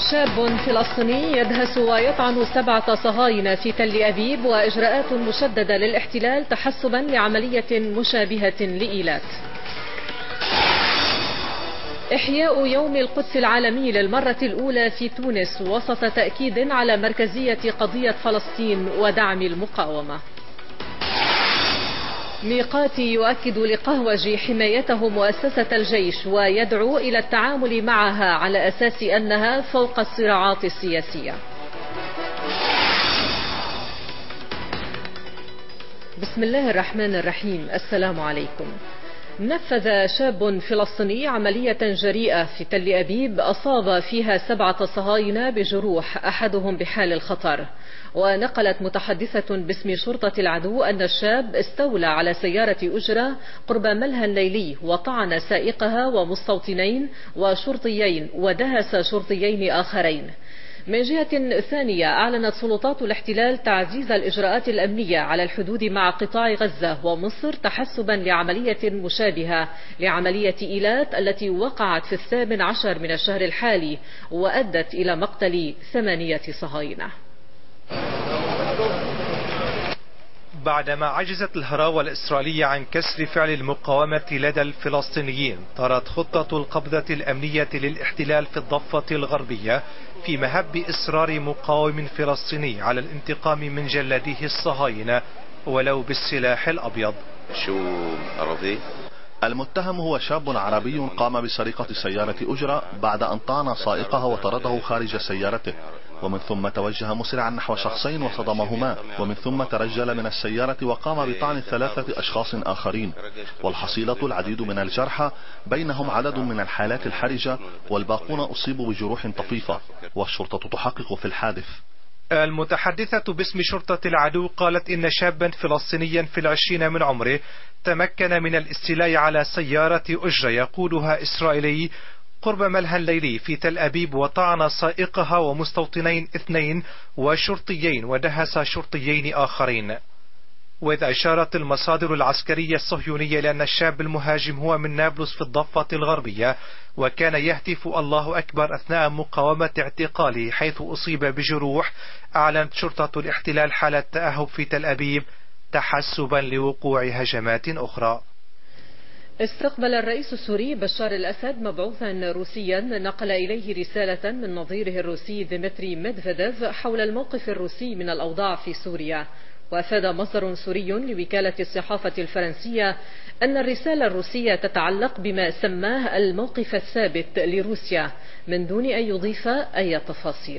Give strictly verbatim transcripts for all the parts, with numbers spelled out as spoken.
شاب فلسطيني يدهس ويطعن سبعة صهاينة في تل أبيب وإجراءات مشددة للاحتلال تحسبا لعملية مشابهة لإيلات. إحياء يوم القدس العالمي للمرة الأولى في تونس وسط تأكيد على مركزية قضية فلسطين ودعم المقاومة. ميقاتي يؤكد لقهوجي حمايته مؤسسة الجيش ويدعو إلى التعامل معها على أساس أنها فوق الصراعات السياسية. بسم الله الرحمن الرحيم. السلام عليكم. نفذ شاب فلسطيني عملية جريئة في تل أبيب أصاب فيها سبعة صهاينة بجروح أحدهم بحال الخطر. ونقلت متحدثة باسم شرطة العدو أن الشاب استولى على سيارة أجرة قرب ملهى الليلي وطعن سائقها ومستوطنين وشرطيين ودهس شرطيين آخرين. من جهة ثانية أعلنت سلطات الاحتلال تعزيز الإجراءات الأمنية على الحدود مع قطاع غزة ومصر تحسبا لعملية مشابهة لعملية إيلات التي وقعت في الثامن عشر من الشهر الحالي وأدت إلى مقتل ثمانية صهاينة. بعدما عجزت الهراوة الإسرائيلية عن كسر فعل المقاومة لدى الفلسطينيين، طرت خطة القبضة الأمنية للاحتلال في الضفة الغربية في مهب إصرار مقاوم فلسطيني على الانتقام من جلاديه الصهاينة ولو بالسلاح الأبيض. شو عربي؟ المتهم هو شاب عربي قام بسرقة سيارة أجرة بعد أن طعن سائقها وطرده خارج سيارته، ومن ثم توجه مسرعا نحو شخصين وصدمهما، ومن ثم ترجل من السيارة وقام بطعن ثلاثة أشخاص آخرين، والحصيلة العديد من الجرحى بينهم عدد من الحالات الحرجة والباقون أصيبوا بجروح طفيفة، والشرطة تحقق في الحادث. المتحدثة باسم شرطة العدو قالت إن شابا فلسطينيا في العشرين من عمره تمكن من الاستيلاء على سيارة أجرة يقودها إسرائيلي قرب ملهى الليلي في تل أبيب وطعن سائقها ومستوطنين اثنين وشرطيين ودهس شرطيين آخرين. وإذا أشارت المصادر العسكرية الصهيونية لأن الشاب المهاجم هو من نابلس في الضفة الغربية وكان يهتف الله أكبر أثناء مقاومة اعتقاله حيث أصيب بجروح، أعلنت شرطة الاحتلال حالة تأهب في تل أبيب تحسبا لوقوع هجمات أخرى. استقبل الرئيس السوري بشار الأسد مبعوثا روسيا نقل إليه رسالة من نظيره الروسي ديمتري ميدفيديف حول الموقف الروسي من الأوضاع في سوريا. وأفاد مصدر سوري لوكالة الصحافة الفرنسية أن الرسالة الروسية تتعلق بما سماه الموقف الثابت لروسيا من دون أن يضيف أي تفاصيل.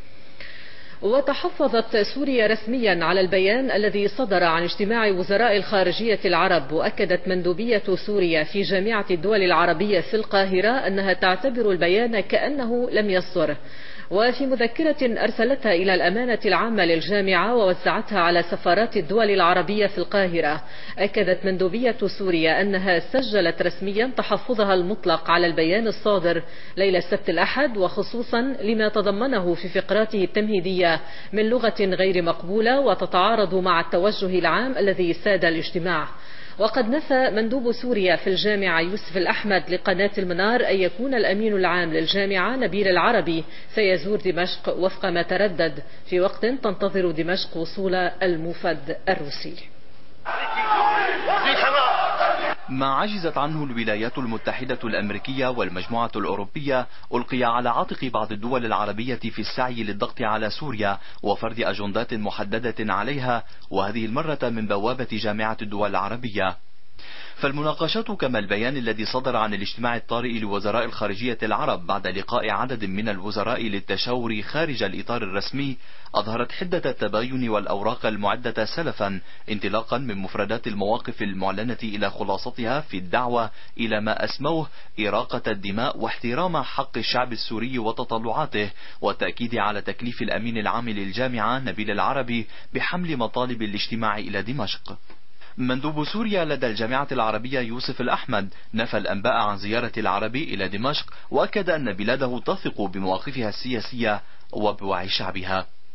وتحفظت سوريا رسميا على البيان الذي صدر عن اجتماع وزراء الخارجية العرب، وأكدت مندوبية سوريا في جامعة الدول العربية في القاهرة أنها تعتبر البيان كأنه لم يصدر. وفي مذكرة أرسلتها إلى الأمانة العامة للجامعة ووزعتها على سفارات الدول العربية في القاهرة، أكدت مندوبية سوريا أنها سجلت رسميا تحفظها المطلق على البيان الصادر ليلة السبت الأحد، وخصوصا لما تضمنه في فقراته التمهيدية من لغة غير مقبولة وتتعارض مع التوجه العام الذي ساد الاجتماع. وقد نفى مندوب سوريا في الجامعة يوسف الأحمد لقناة المنار أن يكون الأمين العام للجامعة نبيل العربي سيزور دمشق وفق ما تردد، في وقت تنتظر دمشق وصول الموفد الروسي. ما عجزت عنه الولايات المتحدة الأمريكية والمجموعة الأوروبية ألقي على عاتق بعض الدول العربية في السعي للضغط على سوريا وفرض أجندات محددة عليها، وهذه المرة من بوابة جامعة الدول العربية. فالمناقشات كما البيان الذي صدر عن الاجتماع الطارئ لوزراء الخارجية العرب بعد لقاء عدد من الوزراء للتشاور خارج الإطار الرسمي أظهرت حدة التباين والأوراق المعدة سلفا، انطلاقا من مفردات المواقف المعلنة إلى خلاصتها في الدعوة إلى ما أسموه إراقة الدماء واحترام حق الشعب السوري وتطلعاته، والتأكيد على تكليف الأمين العام للجامعة نبيل العربي بحمل مطالب الاجتماع إلى دمشق. مندوب سوريا لدى الجامعة العربية يوسف الأحمد نفى الأنباء عن زيارة العربي إلى دمشق، وأكد أن بلاده تثق بمواقفها السياسية وبوعي شعبها.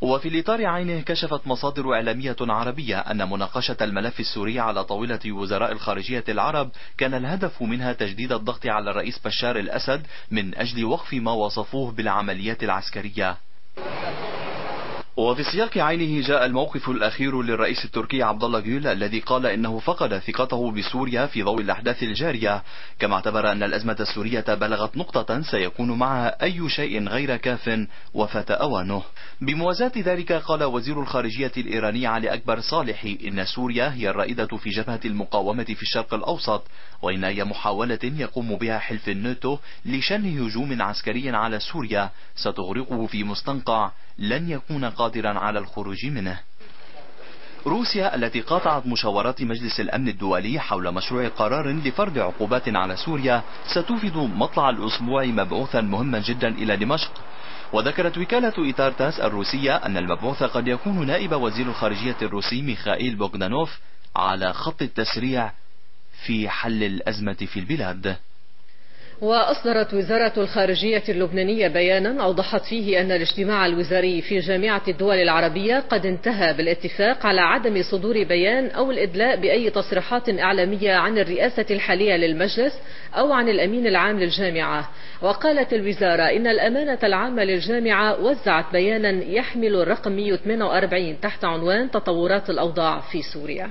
وفي الإطار عينه كشفت مصادر إعلامية عربية أن مناقشة الملف السوري على طاولة وزراء الخارجية العرب كان الهدف منها تجديد الضغط على الرئيس بشار الأسد من أجل وقف ما وصفوه بالعمليات العسكرية. وفي السياق عينه جاء الموقف الأخير للرئيس التركي عبد الله جول الذي قال إنه فقد ثقته بسوريا في ضوء الأحداث الجارية، كما اعتبر أن الأزمة السورية بلغت نقطة سيكون معها أي شيء غير كاف وفات أوانه. بموازاة ذلك قال وزير الخارجية الإيراني علي أكبر صالحي إن سوريا هي الرائدة في جبهة المقاومة في الشرق الأوسط، وإن أي محاولة يقوم بها حلف الناتو لشن هجوم عسكري على سوريا ستغرقه في مستنقع لن يكون قادرا على الخروج منه. روسيا التي قاطعت مشاورات مجلس الأمن الدولي حول مشروع قرار لفرض عقوبات على سوريا ستوفد مطلع الأسبوع مبعوثا مهما جدا إلى دمشق. وذكرت وكالة إيتار تاس الروسية أن المبعوث قد يكون نائب وزير الخارجية الروسي ميخائيل بوغدانوف على خط التسريع في حل الأزمة في البلاد. وأصدرت وزارة الخارجية اللبنانية بيانا أوضحت فيه أن الاجتماع الوزاري في جامعة الدول العربية قد انتهى بالاتفاق على عدم صدور بيان أو الإدلاء بأي تصريحات إعلامية عن الرئاسة الحالية للمجلس أو عن الأمين العام للجامعة. وقالت الوزارة إن الأمانة العامة للجامعة وزعت بيانا يحمل الرقم مئة وثمانية وأربعين تحت عنوان تطورات الأوضاع في سوريا.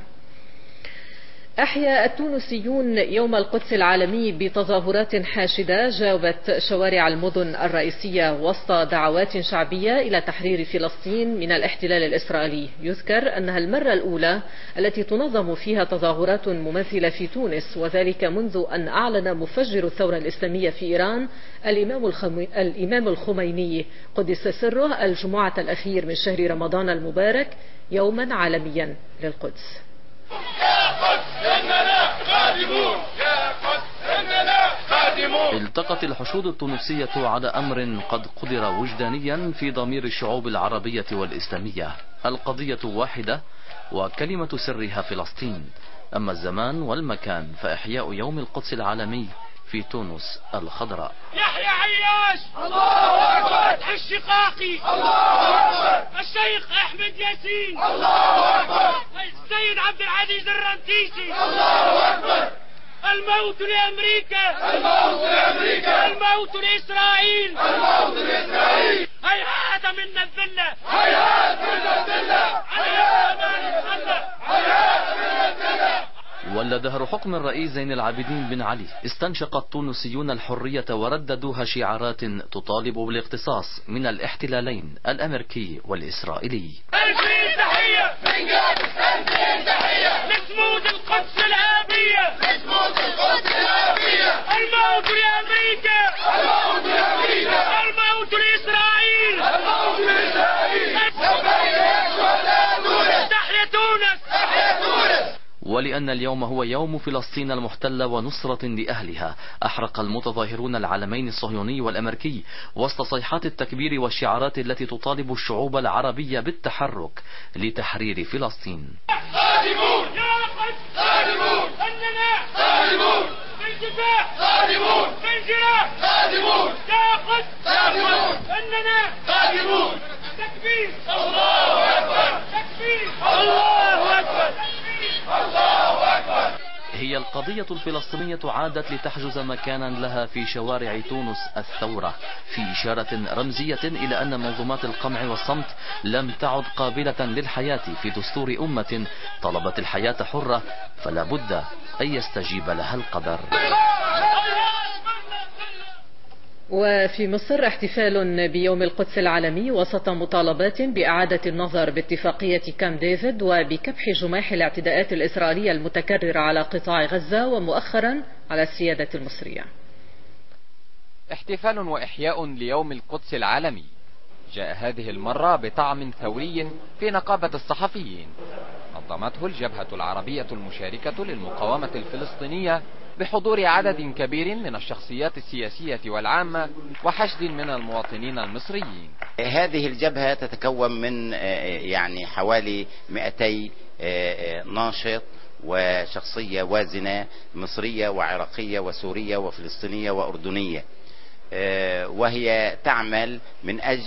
أحيا التونسيون يوم القدس العالمي بتظاهرات حاشدة جاوبت شوارع المدن الرئيسية وسط دعوات شعبية إلى تحرير فلسطين من الاحتلال الإسرائيلي. يذكر أنها المرة الأولى التي تنظم فيها تظاهرات مماثلة في تونس، وذلك منذ أن أعلن مفجر الثورة الإسلامية في إيران الإمام, الخمي... الإمام الخميني قدس سره الجمعة الأخير من شهر رمضان المبارك يوما عالميا للقدس. يا قدس إننا خادمون، يا قدس إننا خادمون. التقت الحشود التونسية على أمر قد قدر وجدانيا في ضمير الشعوب العربية والإسلامية. القضية واحدة وكلمة سرها فلسطين، أما الزمان والمكان فإحياء يوم القدس العالمي في تونس الخضراء. يحيى عياش، الله أكبر. فتحي الشقاقي، الله أكبر. الشيخ أحمد ياسين، الله أكبر. السيد عبد العزيز الرنتيسي، الله أكبر. الموت لأمريكا، الموت لأمريكا. الموت لإسرائيل، الموت لإسرائيل. هيهات منا الذلة، هيهات منا الذلة، هيهات منا الذلة، هيهات منا الذلة. ولا دهر حكم الرئيس زين العابدين بن علي استنشق التونسيون الحرية ورددوها شعارات تطالب بالاقتصاص من الاحتلالين الأمريكي والإسرائيلي. ألفين تحية من قبل، ألفين تحية لصمود القدس الآبية، لصمود القدس الآبية. الموت لأمريكا، الموت لأمريكا. الموت لإسرائيل، الموت لإسرائيل. تحيا تونس، تحيا تونس. ولأن اليوم هو يوم فلسطين المحتلة ونصرة لأهلها، أحرق المتظاهرون العلمين الصهيوني والأمريكي وسط صيحات التكبير والشعارات التي تطالب الشعوب العربية بالتحرك لتحرير فلسطين. صادمون يا قدس، صادمون أننا صادمون بالكفاح، صادمون بالجراح، صادمون يا قدس، صادمون أننا صادمون. تكبير، الله أكبر. تكبير، الله أكبر. الله أكبر. هي القضية الفلسطينية عادت لتحجز مكانا لها في شوارع تونس الثورة، في إشارة رمزية إلى أن منظومات القمع والصمت لم تعد قابلة للحياة في دستور أمة طلبت الحياة حرة فلا بد أن يستجيب لها القدر. وفي مصر احتفال بيوم القدس العالمي وسط مطالبات بإعادة النظر باتفاقية كامب ديفيد وبكبح جماح الاعتداءات الإسرائيلية المتكررة على قطاع غزة ومؤخرا على السيادة المصرية. احتفال وإحياء ليوم القدس العالمي جاء هذه المرة بطعم ثوري في نقابة الصحفيين، نظمته الجبهة العربية المشاركة للمقاومة الفلسطينية بحضور عدد كبير من الشخصيات السياسية والعامة وحشد من المواطنين المصريين. هذه الجبهة تتكون من يعني حوالي مئتي ناشط وشخصية وازنة مصرية وعراقية وسورية وفلسطينية وأردنية، وهي تعمل من أجل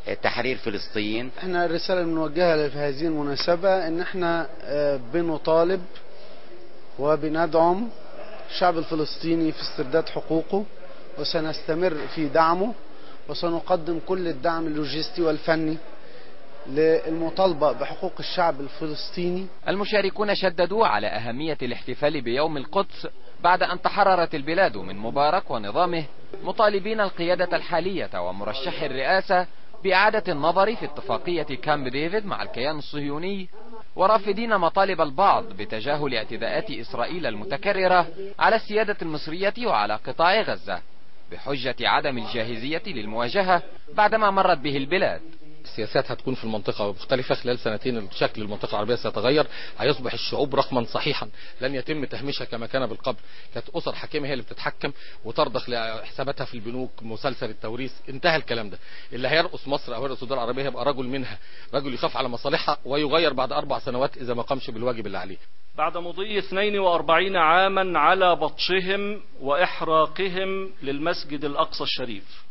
تحرير فلسطين. احنا الرسالة الموجهة في هذه المناسبة ان احنا بنطالب وبندعم الشعب الفلسطيني في استرداد حقوقه، وسنستمر في دعمه، وسنقدم كل الدعم اللوجستي والفني للمطالبة بحقوق الشعب الفلسطيني. المشاركون شددوا على أهمية الاحتفال بيوم القدس بعد أن تحررت البلاد من مبارك ونظامه، مطالبين القيادة الحالية ومرشح الرئاسة بإعادة النظر في اتفاقية كامب ديفيد مع الكيان الصهيوني، ورافضين مطالب البعض بتجاهل اعتداءات إسرائيل المتكررة على السيادة المصرية وعلى قطاع غزة بحجة عدم الجاهزية للمواجهة بعدما مرت به البلاد. السياسات هتكون في المنطقة مختلفة خلال سنتين، شكل المنطقة العربية سيتغير، هيصبح الشعوب رقما صحيحا لن يتم تهميشها كما كان بالقبل. كانت أسر حاكمة هي اللي بتتحكم وترضخ لحساباتها في البنوك، مسلسل التوريث، انتهى الكلام ده. اللي هيرقص مصر أو يرقص الدول العربية هيبقى رجل منها، رجل يخاف على مصالحها ويغير بعد أربع سنوات إذا ما قامش بالواجب اللي عليه. بعد مضي اثنين وأربعين عاما على بطشهم وإحراقهم للمسجد الأقصى الشريف،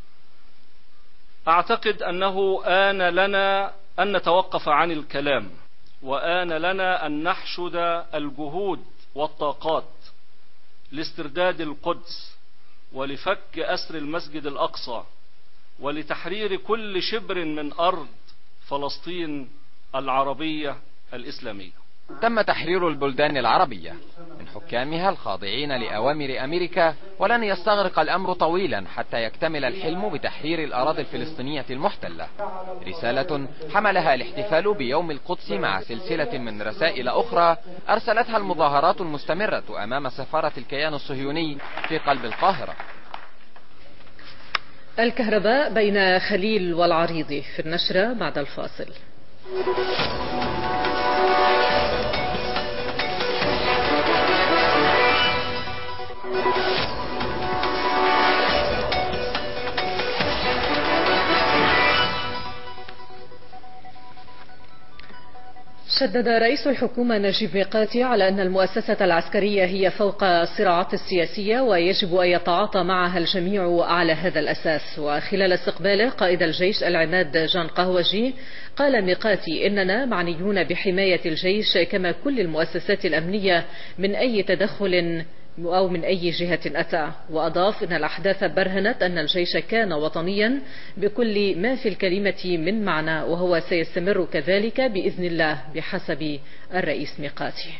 أعتقد أنه آن لنا أن نتوقف عن الكلام، وآن لنا أن نحشد الجهود والطاقات لاسترداد القدس ولفك أسر المسجد الأقصى ولتحرير كل شبر من أرض فلسطين العربية الإسلامية. تم تحرير البلدان العربية من حكامها الخاضعين لأوامر أمريكا، ولن يستغرق الأمر طويلا حتى يكتمل الحلم بتحرير الأراضي الفلسطينية المحتلة. رسالة حملها الاحتفال بيوم القدس مع سلسلة من رسائل أخرى أرسلتها المظاهرات المستمرة أمام سفارة الكيان الصهيوني في قلب القاهرة. الكهرباء بين خليل والعريضي في النشرة بعد الفاصل. شدد رئيس الحكومة نجيب ميقاتي على أن المؤسسة العسكرية هي فوق الصراعات السياسية ويجب أن يتعاطى معها الجميع على هذا الأساس. وخلال استقباله قائد الجيش العماد جان قهوجي قال ميقاتي إننا معنيون بحماية الجيش كما كل المؤسسات الأمنية من أي تدخل أو من أي جهة أتى. وأضاف أن الأحداث برهنت أن الجيش كان وطنيا بكل ما في الكلمة من معنى، وهو سيستمر كذلك بإذن الله بحسب الرئيس ميقاتي.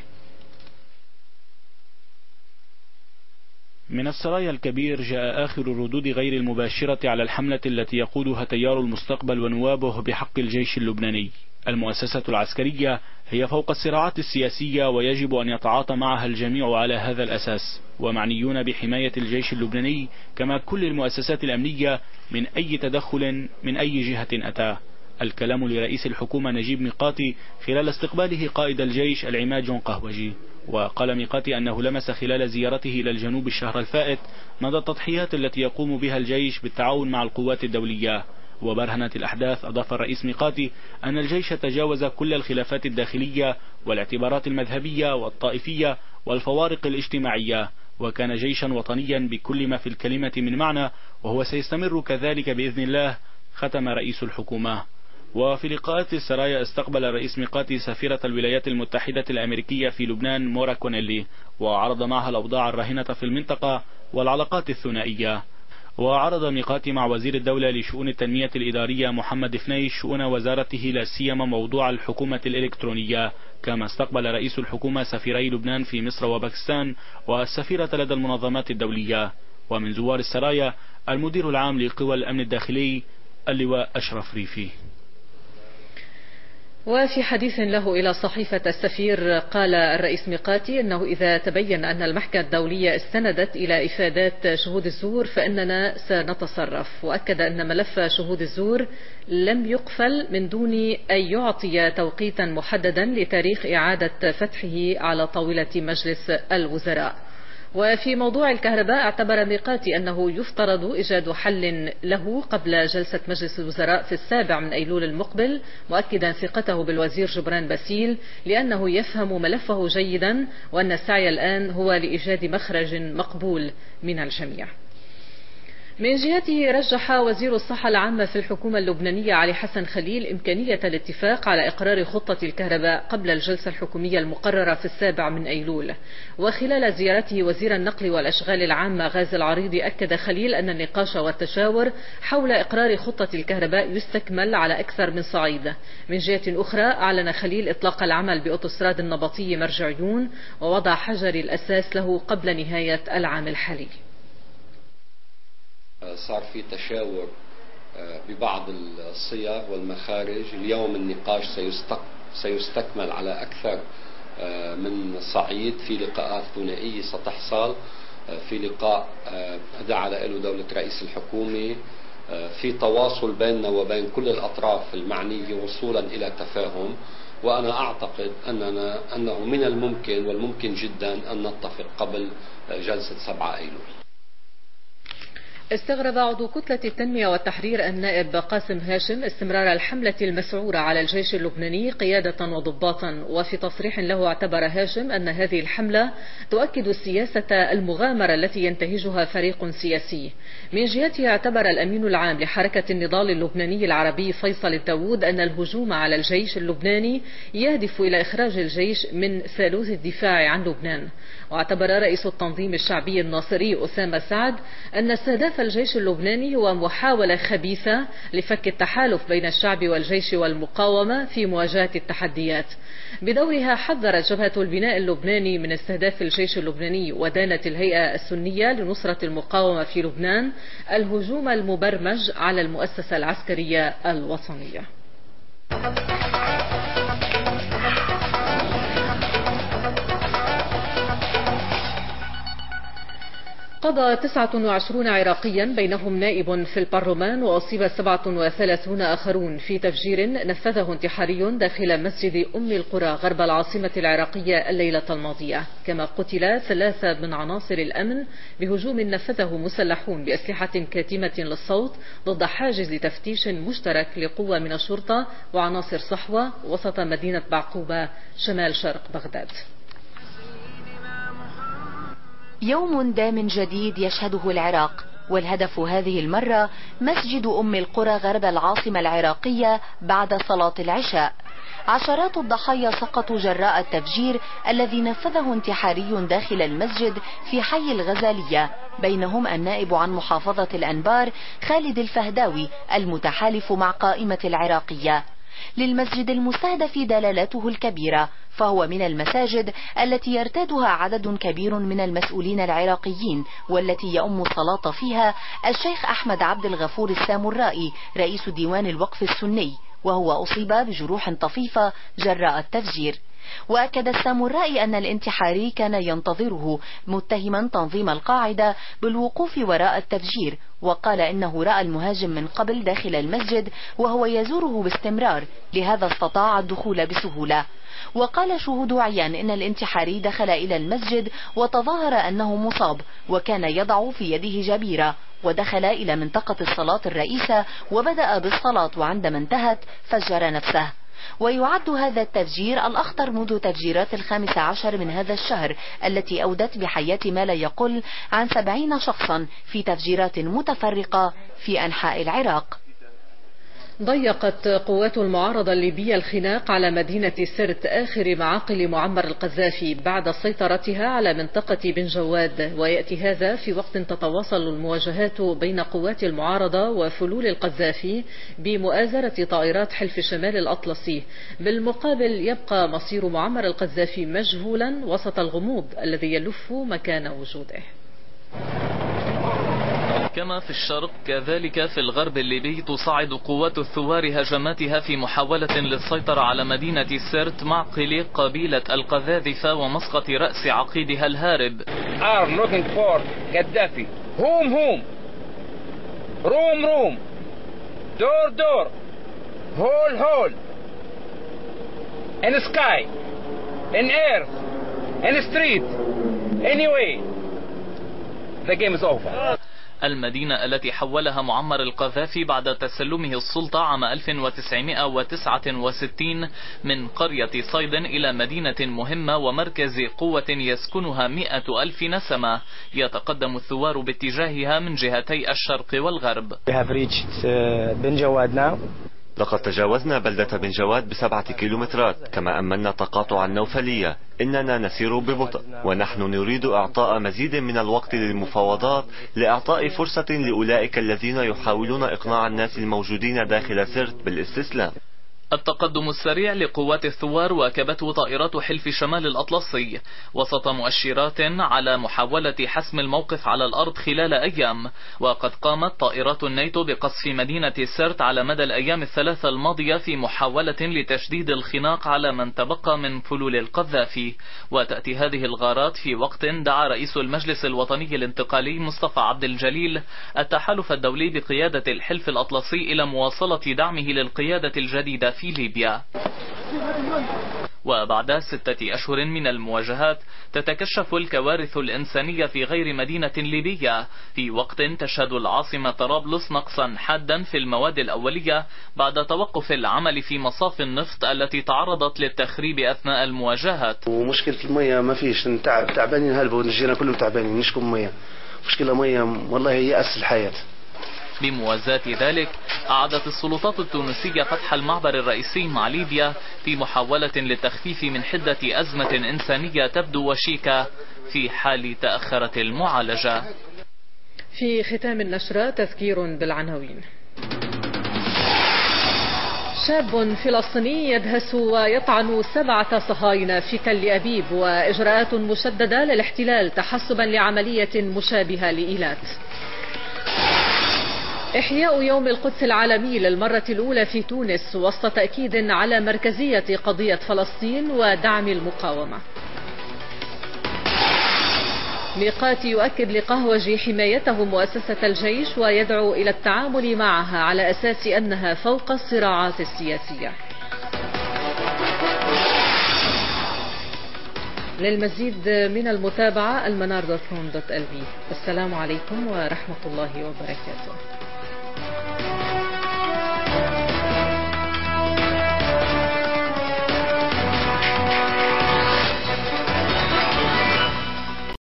من السرايا الكبير جاء آخر الردود غير المباشرة على الحملة التي يقودها تيار المستقبل ونوابه بحق الجيش اللبناني. المؤسسة العسكرية هي فوق الصراعات السياسية ويجب أن يتعاطى معها الجميع على هذا الأساس، ومعنيون بحماية الجيش اللبناني كما كل المؤسسات الأمنية من أي تدخل من أي جهة أتاه. الكلام لرئيس الحكومة نجيب ميقاتي خلال استقباله قائد الجيش العماد جون قهوجي. وقال ميقاتي أنه لمس خلال زيارته إلى الجنوب الشهر الفائت مدى التضحيات التي يقوم بها الجيش بالتعاون مع القوات الدولية. وبرهنت الأحداث، أضاف الرئيس ميقاتي، أن الجيش تجاوز كل الخلافات الداخلية والاعتبارات المذهبية والطائفية والفوارق الاجتماعية، وكان جيشا وطنيا بكل ما في الكلمة من معنى، وهو سيستمر كذلك بإذن الله، ختم رئيس الحكومة. وفي لقاءات السرايا استقبل الرئيس ميقاتي سفيرة الولايات المتحدة الأمريكية في لبنان مورا كونيلي، وعرض معها الأوضاع الراهنة في المنطقة والعلاقات الثنائية. وعرض ميقاتي مع وزير الدولة لشؤون التنمية الإدارية محمد فنيش شؤون وزارته لا سيما موضوع الحكومة الإلكترونية. كما استقبل رئيس الحكومة سفيري لبنان في مصر وباكستان والسفيرة لدى المنظمات الدولية. ومن زوار السرايا المدير العام لقوى الأمن الداخلي اللواء أشرف ريفي. وفي حديث له إلى صحيفة السفير قال الرئيس ميقاتي أنه إذا تبين أن المحكمة الدولية استندت إلى إفادات شهود الزور فإننا سنتصرف. وأكد أن ملف شهود الزور لم يقفل من دون أن يعطي توقيتا محددا لتاريخ إعادة فتحه على طاولة مجلس الوزراء. وفي موضوع الكهرباء اعتبر ميقاتي أنه يفترض إيجاد حل له قبل جلسة مجلس الوزراء في السابع من أيلول المقبل، مؤكدا ثقته بالوزير جبران باسيل لأنه يفهم ملفه جيدا، وأن السعي الآن هو لإيجاد مخرج مقبول من الجميع. من جهته رجح وزير الصحة العامة في الحكومة اللبنانية علي حسن خليل إمكانية الاتفاق على إقرار خطة الكهرباء قبل الجلسة الحكومية المقررة في السابع من أيلول. وخلال زيارته وزير النقل والأشغال العامة غازي العريضي أكد خليل أن النقاش والتشاور حول إقرار خطة الكهرباء يستكمل على أكثر من صعيد. من جهة أخرى أعلن خليل إطلاق العمل بأوتوستراد النبطية مرجعيون ووضع حجر الأساس له قبل نهاية العام الحالي. صار في تشاور ببعض الصيغ والمخارج. اليوم النقاش سيستكمل على أكثر من صعيد. في لقاءات ثنائية ستحصل، في لقاء دعا له دولة رئيس الحكومة، في تواصل بيننا وبين كل الأطراف المعنية وصولا إلى تفاهم. وأنا أعتقد أننا أنه من الممكن والممكن جدا أن نتفق قبل جلسة سبعة أيلول. استغرب عضو كتلة التنمية والتحرير النائب قاسم هاشم استمرار الحملة المسعورة على الجيش اللبناني قيادة وضباطا. وفي تصريح له اعتبر هاشم أن هذه الحملة تؤكد السياسة المغامرة التي ينتهجها فريق سياسي. من جهته اعتبر الأمين العام لحركة النضال اللبناني العربي فيصل الداود أن الهجوم على الجيش اللبناني يهدف إلى إخراج الجيش من ثالوث الدفاع عن لبنان. واعتبر رئيس التنظيم الشعبي الناصري أسامة سعد أن استهداف الجيش اللبناني هو محاولة خبيثة لفك التحالف بين الشعب والجيش والمقاومة في مواجهة التحديات. بدورها حذرت جبهة البناء اللبناني من استهداف الجيش اللبناني، ودانت الهيئة السنية لنصرة المقاومة في لبنان الهجوم المبرمج على المؤسسة العسكرية الوطنية. قضى تسعة وعشرين عراقيا بينهم نائب في البرلمان وأصيب سبعة وثلاثون آخرون في تفجير نفذه انتحاري داخل مسجد أم القرى غرب العاصمة العراقية الليلة الماضية. كما قتل ثلاثة من عناصر الأمن بهجوم نفذه مسلحون بأسلحة كاتمة للصوت ضد حاجز تفتيش مشترك لقوة من الشرطة وعناصر صحوة وسط مدينة بعقوبة شمال شرق بغداد. يوم دام جديد يشهده العراق، والهدف هذه المرة مسجد أم القرى غرب العاصمة العراقية بعد صلاة العشاء. عشرات الضحايا سقطوا جراء التفجير الذي نفذه انتحاري داخل المسجد في حي الغزالية، بينهم النائب عن محافظة الأنبار خالد الفهداوي المتحالف مع قائمة العراقية. للمسجد المستهدف دلالته الكبيرة، فهو من المساجد التي يرتادها عدد كبير من المسؤولين العراقيين، والتي يؤم الصلاة فيها الشيخ أحمد عبد الغفور السامرائي رئيس ديوان الوقف السني، وهو أصيب بجروح طفيفة جراء التفجير. وأكد السامرائي أن الانتحاري كان ينتظره متهما تنظيم القاعدة بالوقوف وراء التفجير، وقال إنه رأى المهاجم من قبل داخل المسجد وهو يزوره باستمرار، لهذا استطاع الدخول بسهولة. وقال شهود عيان إن الانتحاري دخل إلى المسجد وتظاهر أنه مصاب، وكان يضع في يده جبيرة، ودخل إلى منطقة الصلاة الرئيسة وبدأ بالصلاة، وعندما انتهت فجر نفسه. ويعد هذا التفجير الأخطر منذ تفجيرات الخامس عشر من هذا الشهر التي أودت بحياة ما لا يقل عن سبعين شخصا في تفجيرات متفرقة في أنحاء العراق. ضيقت قوات المعارضة الليبية الخناق على مدينة سرت آخر معاقل معمر القذافي بعد سيطرتها على منطقة بن جواد، ويأتي هذا في وقت تتواصل المواجهات بين قوات المعارضة وفلول القذافي بمؤازرة طائرات حلف شمال الأطلسي. بالمقابل يبقى مصير معمر القذافي مجهولا وسط الغموض الذي يلف مكان وجوده. كما في الشرق كذلك في الغرب الليبي تصعد قوات الثوار هجماتها في محاولة للسيطرة على مدينة سرت معقل قبيلة القذاذفة ومسقط رأس عقيدها الهارب. are looking for Gaddafi. whom whom room room door door hole hole in sky in earth in street anyway the game is over. المدينة التي حولها معمر القذافي بعد تسلمه السلطة عام ألف وتسعمائة وتسعة وستين من قرية صيد إلى مدينة مهمة ومركز قوة يسكنها مئة ألف نسمة، يتقدم الثوار باتجاهها من جهتي الشرق والغرب. لقد تجاوزنا بلدة بن جواد بسبعة كيلومترات، كما أمنا تقاطع النوفلية. إننا نسير ببطء، ونحن نريد إعطاء مزيد من الوقت للمفاوضات لإعطاء فرصة لأولئك الذين يحاولون إقناع الناس الموجودين داخل سرت بالاستسلام. التقدم السريع لقوات الثوار واكبته طائرات حلف شمال الأطلسي وسط مؤشرات على محاولة حسم الموقف على الأرض خلال أيام، وقد قامت طائرات الناتو بقصف مدينة سرت على مدى الأيام الثلاثة الماضية في محاولة لتشديد الخناق على من تبقى من فلول القذافي. وتأتي هذه الغارات في وقت دعا رئيس المجلس الوطني الانتقالي مصطفى عبد الجليل التحالف الدولي بقيادة الحلف الأطلسي إلى مواصلة دعمه للقيادة الجديدة في ليبيا. وبعد ستة أشهر من المواجهات تتكشف الكوارث الإنسانية في غير مدينة ليبية، في وقت تشهد العاصمة طرابلس نقصا حادا في المواد الأولية بعد توقف العمل في مصاف النفط التي تعرضت للتخريب أثناء المواجهات. ومشكلة المية ما فيش، تعبانين هلبة ونجينا كلهم تعبانين، نشكم مية، مشكلة مية والله هي أسس الحياة. بموازاة ذلك أعادت السلطات التونسية فتح المعبر الرئيسي مع ليبيا في محاولة للتخفيف من حدة أزمة إنسانية تبدو وشيكة في حال تأخرت المعالجة. في ختام النشرة تذكير بالعناوين. شاب فلسطيني يدهس ويطعن سبعة صهاينة في تل أبيب، وإجراءات مشددة للاحتلال تحسبا لعملية مشابهة لإيلات. إحياء يوم القدس العالمي للمرة الأولى في تونس وسط تأكيد على مركزية قضية فلسطين ودعم المقاومة. ميقات يؤكد لقهوجي حمايته مؤسسة الجيش ويدعو إلى التعامل معها على أساس أنها فوق الصراعات السياسية. للمزيد من المتابعة المنار دوت كوم دوت ال بي. السلام عليكم ورحمة الله وبركاته.